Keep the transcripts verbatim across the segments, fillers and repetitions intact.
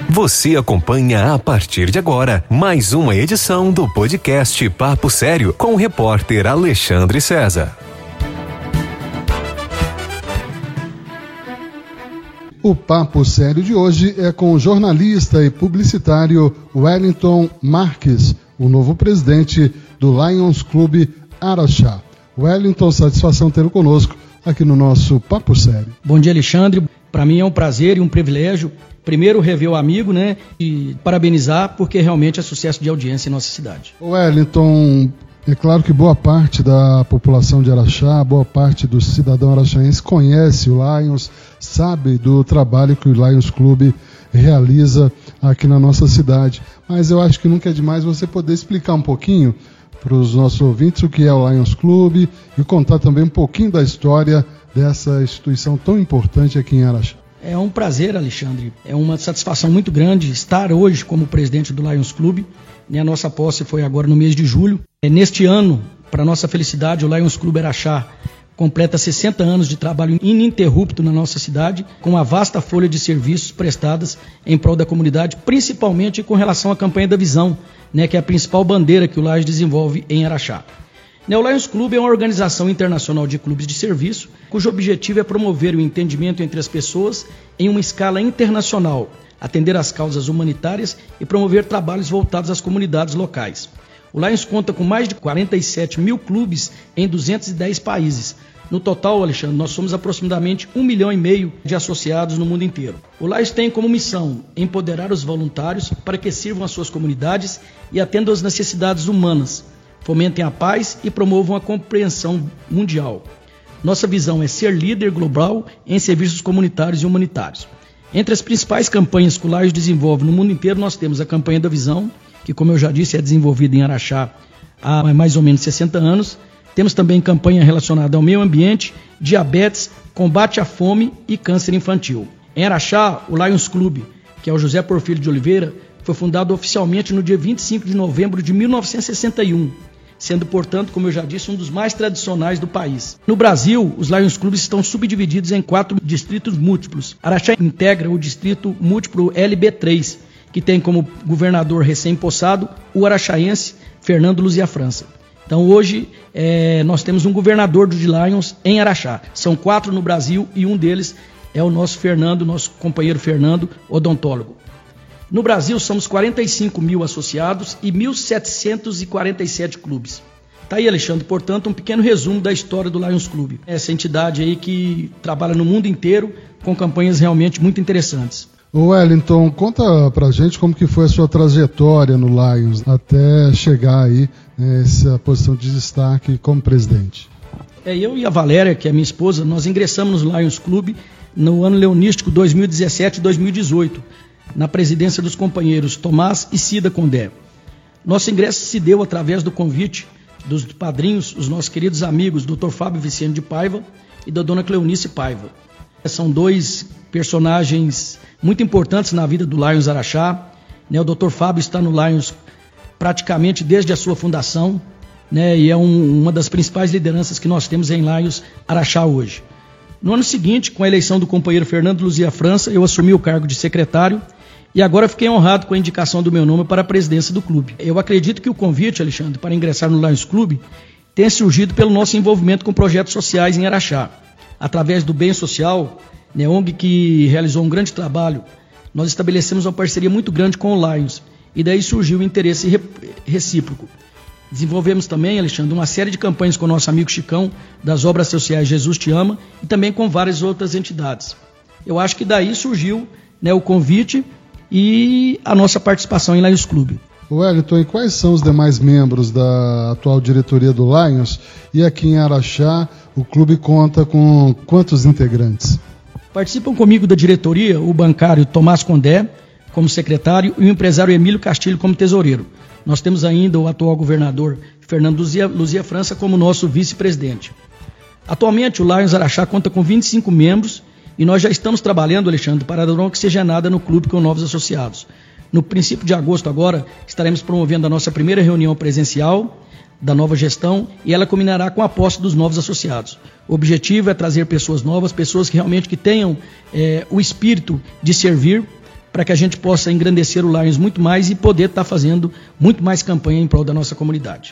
Você acompanha a partir de agora mais uma edição do podcast Papo Sério com o repórter Alexandre César. O Papo Sério de hoje é com o jornalista e publicitário Wellington Marques, o novo presidente do Lions Clube Araxá. Wellington, satisfação tê-lo conosco aqui no nosso Papo Sério. Bom dia, Alexandre. Para mim é um prazer e um privilégio, primeiro rever o amigo, né, e parabenizar porque realmente é sucesso de audiência em nossa cidade. Wellington, é claro que boa parte da população de Araxá, boa parte do cidadão araxaense conhece o Lions, sabe do trabalho que o Lions Clube realiza aqui na nossa cidade. Mas eu acho que nunca é demais você poder explicar um pouquinho para os nossos ouvintes o que é o Lions Clube e contar também um pouquinho da história dessa instituição tão importante aqui em Araxá. É um prazer, Alexandre. É uma satisfação muito grande estar hoje como presidente do Lions Clube. A nossa posse foi agora no mês de julho. Neste ano, para nossa felicidade, o Lions Clube Araxá completa sessenta anos de trabalho ininterrupto na nossa cidade, com uma vasta folha de serviços prestadas em prol da comunidade, principalmente com relação à campanha da visão, né, que é a principal bandeira que o Lions desenvolve em Araxá. O Lions Clube é uma organização internacional de clubes de serviço, cujo objetivo é promover o entendimento entre as pessoas em uma escala internacional, atender às causas humanitárias e promover trabalhos voltados às comunidades locais. O Lions conta com mais de quarenta e sete mil clubes em duzentos e dez países. No total, Alexandre, nós somos aproximadamente um milhão e meio de associados no mundo inteiro. O Lions tem como missão empoderar os voluntários para que sirvam às suas comunidades e atendam às necessidades humanas, fomentem a paz e promovam a compreensão mundial. Nossa visão é ser líder global em serviços comunitários e humanitários. Entre as principais campanhas que o Lions desenvolve no mundo inteiro, nós temos a campanha da visão, que, como eu já disse, é desenvolvida em Araxá há mais ou menos sessenta anos. Temos também campanha relacionada ao meio ambiente, diabetes, combate à fome e câncer infantil. Em Araxá, o Lions Clube, que é o José Porfírio de Oliveira, foi fundado oficialmente no dia vinte e cinco de novembro de mil novecentos e sessenta e um, sendo, portanto, como eu já disse, um dos mais tradicionais do país. No Brasil, os Lions Clubes estão subdivididos em quatro distritos múltiplos. Araxá integra o distrito múltiplo L B três, que tem como governador recém-possado o araxaense Fernando Luzia França. Então hoje é, nós temos um governador do Lions em Araxá. São quatro no Brasil e um deles é o nosso Fernando, nosso companheiro Fernando, odontólogo. No Brasil somos quarenta e cinco mil associados e mil setecentos e quarenta e sete clubes. Tá aí, Alexandre, portanto, um pequeno resumo da história do Lions Clube. Essa entidade aí que trabalha no mundo inteiro com campanhas realmente muito interessantes. O Wellington, conta pra gente como que foi a sua trajetória no Lions até chegar aí nessa posição de destaque como presidente. É, eu e a Valéria, que é minha esposa, nós ingressamos no Lions Clube no ano leonístico dois mil e dezessete e dois mil e dezoito, na presidência dos companheiros Tomás e Cida Condé. Nosso ingresso se deu através do convite dos padrinhos, os nossos queridos amigos doutor Fábio Vicente de Paiva e da dona Cleonice Paiva. São dois personagens muito importantes na vida do Lions Araxá, né? O doutor Fábio está no Lions praticamente desde a sua fundação, né? E é um, uma das principais lideranças que nós temos em Lions Araxá hoje. No ano seguinte, com a eleição do companheiro Fernando Luzia França, eu assumi o cargo de secretário e agora fiquei honrado com a indicação do meu nome para a presidência do clube. Eu acredito que o convite, Alexandre, para ingressar no Lions Clube tenha surgido pelo nosso envolvimento com projetos sociais em Araxá. Através do Bem Social, né, O N G que realizou um grande trabalho, nós estabelecemos uma parceria muito grande com o Lions e daí surgiu o interesse recíproco. Desenvolvemos também, Alexandre, uma série de campanhas com o nosso amigo Chicão, das obras sociais Jesus Te Ama, e também com várias outras entidades. Eu acho que daí surgiu, né, o convite e a nossa participação em Lions Clube. Wellington, e quais são os demais membros da atual diretoria do Lions? E aqui em Araxá, o clube conta com quantos integrantes? Participam comigo da diretoria o bancário Tomás Condé como secretário e o empresário Emílio Castilho como tesoureiro. Nós temos ainda o atual governador Fernando Luzia, Luzia França como nosso vice-presidente. Atualmente o Lions Araxá conta com vinte e cinco membros e nós já estamos trabalhando, Alexandre, para dar uma oxigenada no clube com novos associados. No princípio de agosto agora, estaremos promovendo a nossa primeira reunião presencial da nova gestão e ela culminará com a posse dos novos associados. O objetivo é trazer pessoas novas, pessoas que realmente que tenham é, o espírito de servir, para que a gente possa engrandecer o Lions muito mais e poder estar tá fazendo muito mais campanha em prol da nossa comunidade.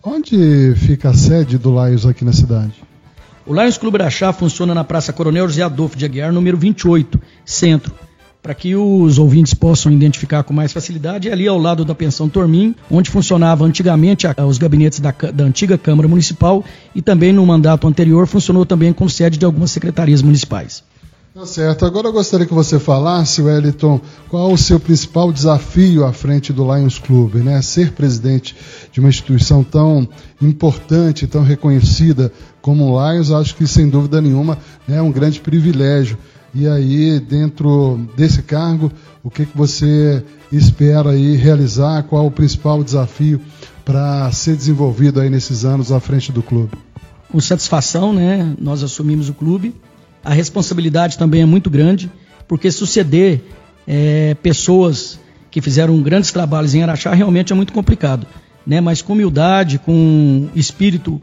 Onde fica a sede do Lions aqui na cidade? O Lions Clube Araxá funciona na Praça Coronel José Adolfo de Aguiar, número vinte e oito, Centro. Para que os ouvintes possam identificar com mais facilidade, é ali ao lado da Pensão Tormin, onde funcionava antigamente a, os gabinetes da, da antiga Câmara Municipal e também no mandato anterior funcionou também como sede de algumas secretarias municipais. Tá certo. Agora eu gostaria que você falasse, Wellington, qual o seu principal desafio à frente do Lions Clube, né? Ser presidente de uma instituição tão importante, tão reconhecida como o Lions, acho que sem dúvida nenhuma é um grande privilégio. E aí, dentro desse cargo, o que, que você espera aí realizar? Qual o principal desafio para ser desenvolvido aí nesses anos à frente do clube? Com satisfação, né? Nós assumimos o clube. A responsabilidade também é muito grande, porque suceder é, pessoas que fizeram grandes trabalhos em Araxá realmente é muito complicado, né? Mas com humildade, com espírito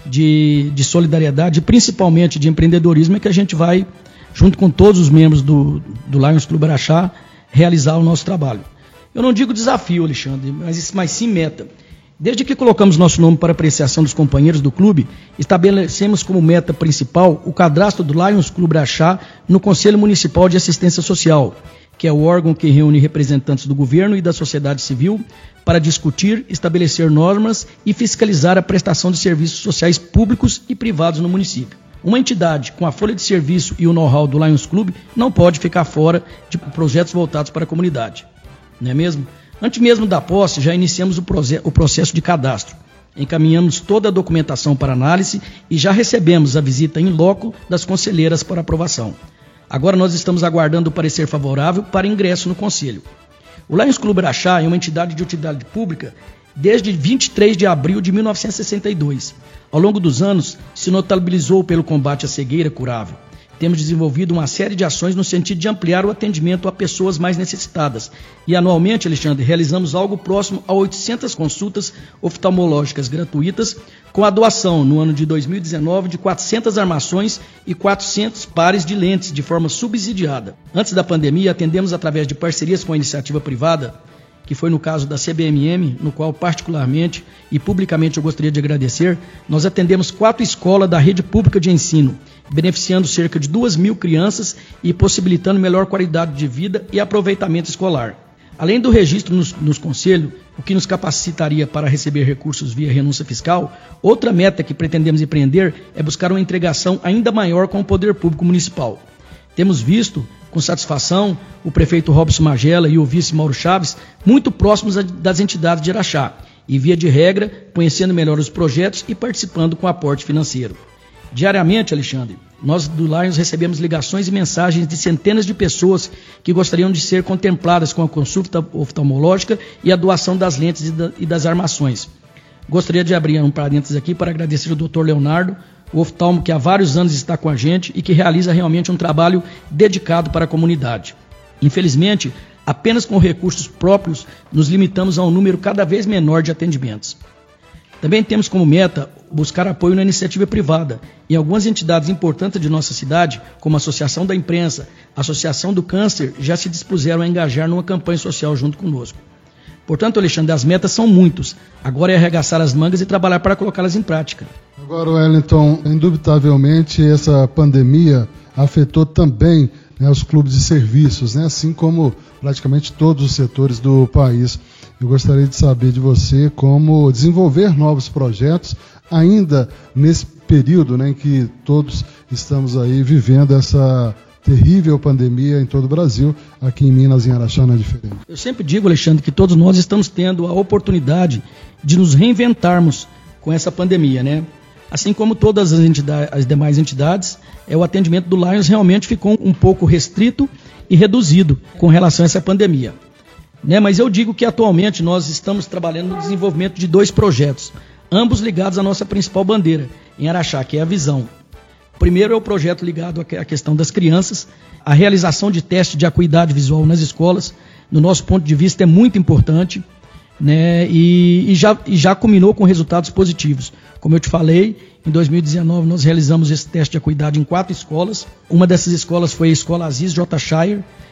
de, de solidariedade, principalmente de empreendedorismo, é que a gente vai, junto com todos os membros do, do Lions Clube Araxá, realizar o nosso trabalho. Eu não digo desafio, Alexandre, mas, mas sim meta. Desde que colocamos nosso nome para apreciação dos companheiros do clube, estabelecemos como meta principal o cadastro do Lions Clube Araxá no Conselho Municipal de Assistência Social, que é o órgão que reúne representantes do governo e da sociedade civil para discutir, estabelecer normas e fiscalizar a prestação de serviços sociais públicos e privados no município. Uma entidade com a folha de serviço e o know-how do Lions Clube não pode ficar fora de projetos voltados para a comunidade, não é mesmo? Antes mesmo da posse, já iniciamos o, proce- o processo de cadastro. Encaminhamos toda a documentação para análise e já recebemos a visita em loco das conselheiras para aprovação. Agora nós estamos aguardando o parecer favorável para ingresso no Conselho. O Lions Clube Araxá é uma entidade de utilidade pública desde vinte e três de abril de mil novecentos e sessenta e dois. Ao longo dos anos, se notabilizou pelo combate à cegueira curável. Temos desenvolvido uma série de ações no sentido de ampliar o atendimento a pessoas mais necessitadas. E anualmente, Alexandre, realizamos algo próximo a oitocentas consultas oftalmológicas gratuitas, com a doação, no ano de dois mil e dezenove, de quatrocentas armações e quatrocentos pares de lentes, de forma subsidiada. Antes da pandemia, atendemos através de parcerias com a iniciativa privada, que foi no caso da C B M M, no qual particularmente e publicamente eu gostaria de agradecer. Nós atendemos quatro escolas da rede pública de ensino, beneficiando cerca de duas mil crianças e possibilitando melhor qualidade de vida e aproveitamento escolar. Além do registro nos, nos conselhos, o que nos capacitaria para receber recursos via renúncia fiscal, outra meta que pretendemos empreender é buscar uma integração ainda maior com o poder público municipal. Temos visto, com satisfação, o prefeito Robson Magela e o vice Mauro Chaves muito próximos das entidades de Araxá e, via de regra, conhecendo melhor os projetos e participando com aporte financeiro. Diariamente, Alexandre, nós do Lions recebemos ligações e mensagens de centenas de pessoas que gostariam de ser contempladas com a consulta oftalmológica e a doação das lentes e das armações. Gostaria de abrir um parênteses aqui para agradecer ao doutor Leonardo, o oftalmo que há vários anos está com a gente e que realiza realmente um trabalho dedicado para a comunidade. Infelizmente, apenas com recursos próprios, nos limitamos a um número cada vez menor de atendimentos. Também temos como meta buscar apoio na iniciativa privada. Em algumas entidades importantes de nossa cidade, como a Associação da Imprensa, a Associação do Câncer, já se dispuseram a engajar numa campanha social junto conosco. Portanto, Alexandre, as metas são muitas. Agora é arregaçar as mangas e trabalhar para colocá-las em prática. Agora, Wellington, indubitavelmente essa pandemia afetou também, né, os clubes de serviços, né, assim como praticamente todos os setores do país. Eu gostaria de saber de você como desenvolver novos projetos ainda nesse período, né, em que todos estamos aí vivendo essa terrível pandemia em todo o Brasil. Aqui em Minas, em Araxá, não é diferente. Eu sempre digo, Alexandre, que todos nós estamos tendo a oportunidade de nos reinventarmos com essa pandemia, né? Assim como todas as, entidades, as demais entidades, é, o atendimento do Lions realmente ficou um pouco restrito e reduzido com relação a essa pandemia. Né? Mas eu digo que atualmente nós estamos trabalhando no desenvolvimento de dois projetos, ambos ligados à nossa principal bandeira em Araxá, que é a visão. O primeiro é o projeto ligado à questão das crianças, a realização de teste de acuidade visual nas escolas, no nosso ponto de vista é muito importante, né? e, e, já, e já culminou com resultados positivos. Como eu te falei, em dois mil e dezenove nós realizamos esse teste de acuidade em quatro escolas. Uma dessas escolas foi a Escola Aziz J. Shire,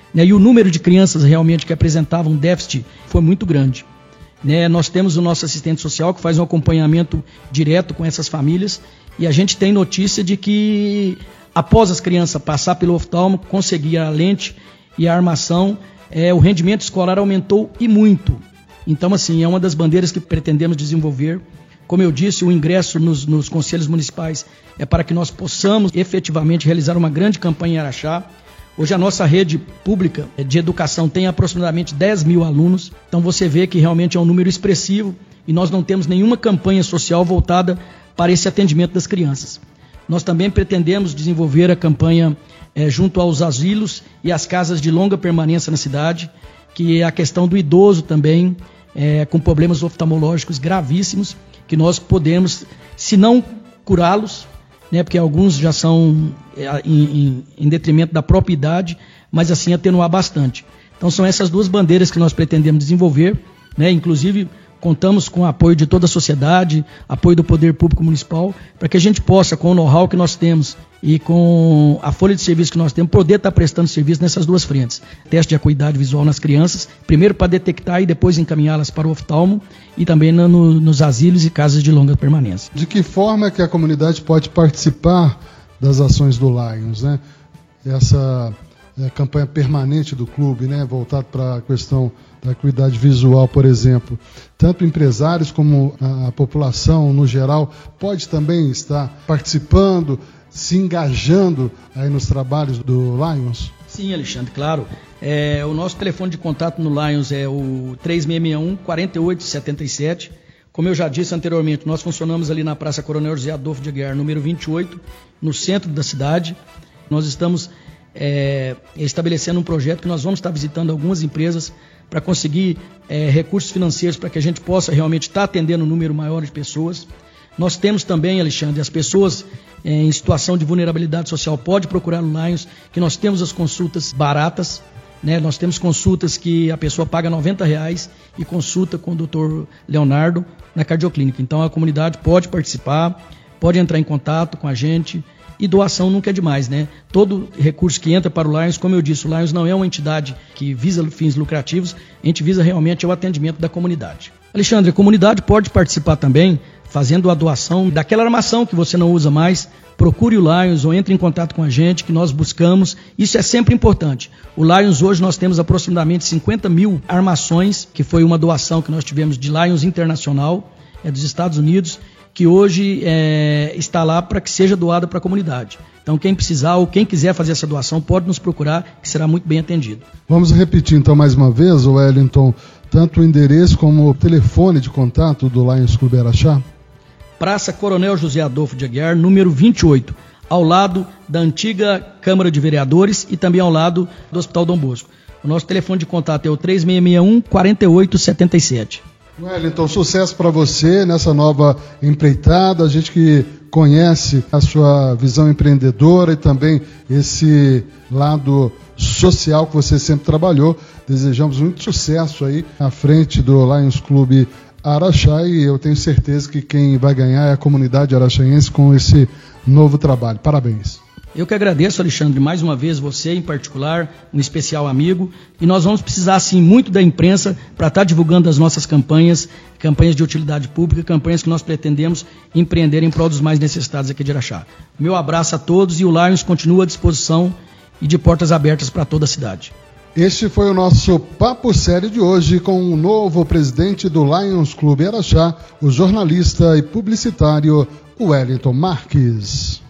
né, e o número de crianças realmente que apresentavam déficit foi muito grande. Né, nós temos o nosso assistente social que faz um acompanhamento direto com essas famílias e a gente tem notícia de que após as crianças passar pelo oftalmo, conseguir a lente e a armação, é, o rendimento escolar aumentou e muito. Então, assim, é uma das bandeiras que pretendemos desenvolver. Como eu disse, o ingresso nos, nos conselhos municipais é para que nós possamos efetivamente realizar uma grande campanha em Araxá. Hoje a nossa rede pública de educação tem aproximadamente dez mil alunos, então você vê que realmente é um número expressivo e nós não temos nenhuma campanha social voltada para esse atendimento das crianças. Nós também pretendemos desenvolver a campanha é, junto aos asilos e às casas de longa permanência na cidade, que é a questão do idoso também, é, com problemas oftalmológicos gravíssimos, que nós podemos, se não curá-los, né, porque alguns já são em, em, em detrimento da própria idade, mas assim atenuar bastante. Então são essas duas bandeiras que nós pretendemos desenvolver, né, inclusive contamos com o apoio de toda a sociedade, apoio do Poder Público Municipal, para que a gente possa, com o know-how que nós temos e com a folha de serviço que nós temos, poder estar prestando serviço nessas duas frentes. Teste de acuidade visual nas crianças, primeiro para detectar e depois encaminhá-las para o oftalmo e também no, nos asilos e casas de longa permanência. De que forma que a comunidade pode participar das ações do Lions, né? Essa é, campanha permanente do clube, né, voltada para a questão da acuidade visual, por exemplo, tanto empresários como a, a população no geral pode também estar participando, se engajando aí nos trabalhos do Lions? Sim, Alexandre, claro. É, o nosso telefone de contato no Lions é o três seis seis um, quatro oito sete sete. Como eu já disse anteriormente, nós funcionamos ali na Praça Coronel José Adolfo de Aguiar, número vinte e oito, no centro da cidade. Nós estamos é, estabelecendo um projeto que nós vamos estar visitando algumas empresas para conseguir é, recursos financeiros para que a gente possa realmente estar atendendo um número maior de pessoas. Nós temos também, Alexandre, as pessoas é, em situação de vulnerabilidade social podem procurar no Lions, que nós temos as consultas baratas, né? Nós temos consultas que a pessoa paga noventa reais e consulta com o doutor Leonardo na cardioclínica. Então a comunidade pode participar, pode entrar em contato com a gente. E doação nunca é demais, né? Todo recurso que entra para o Lions, como eu disse, o Lions não é uma entidade que visa fins lucrativos, a gente visa realmente o atendimento da comunidade. Alexandre, a comunidade pode participar também fazendo a doação daquela armação que você não usa mais. Procure o Lions ou entre em contato com a gente, que nós buscamos. Isso é sempre importante. O Lions hoje nós temos aproximadamente cinquenta mil armações, que foi uma doação que nós tivemos de Lions Internacional, é dos Estados Unidos, que hoje é, está lá para que seja doada para a comunidade. Então quem precisar ou quem quiser fazer essa doação pode nos procurar, que será muito bem atendido. Vamos repetir então mais uma vez, Wellington, tanto o endereço como o telefone de contato do Lions Clube Araxá? Praça Coronel José Adolfo de Aguiar, número vinte e oito, ao lado da antiga Câmara de Vereadores e também ao lado do Hospital Dom Bosco. O nosso telefone de contato é o três seis seis um, quatro oito sete sete. Wellington, sucesso para você nessa nova empreitada, a gente que conhece a sua visão empreendedora e também esse lado social que você sempre trabalhou. Desejamos muito sucesso aí à frente do Lions Clube Araxá e eu tenho certeza que quem vai ganhar é a comunidade araxaense com esse novo trabalho. Parabéns. Eu que agradeço, Alexandre, mais uma vez você em particular, um especial amigo, e nós vamos precisar sim muito da imprensa para estar divulgando as nossas campanhas, campanhas de utilidade pública, campanhas que nós pretendemos empreender em prol dos mais necessitados aqui de Araxá. Meu abraço a todos e o Lions continua à disposição e de portas abertas para toda a cidade. Este foi o nosso Papo Sério de hoje com o novo presidente do Lions Clube Araxá, o jornalista e publicitário Wellington Marques.